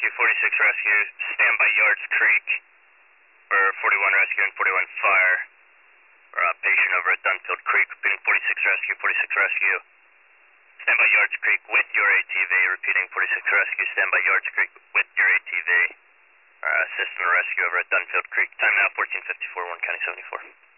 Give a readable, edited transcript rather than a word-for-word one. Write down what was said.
Rescue, 46 Rescue, stand by Yards Creek for 41 Rescue and 41 Fire. For a patient over at Dunfield Creek, repeating 46 Rescue, 46 Rescue. Stand by Yards Creek with your ATV, repeating 46 Rescue, stand by Yards Creek with your ATV. Assistant rescue over at Dunfield Creek. Time now 14:54, 1 County 74.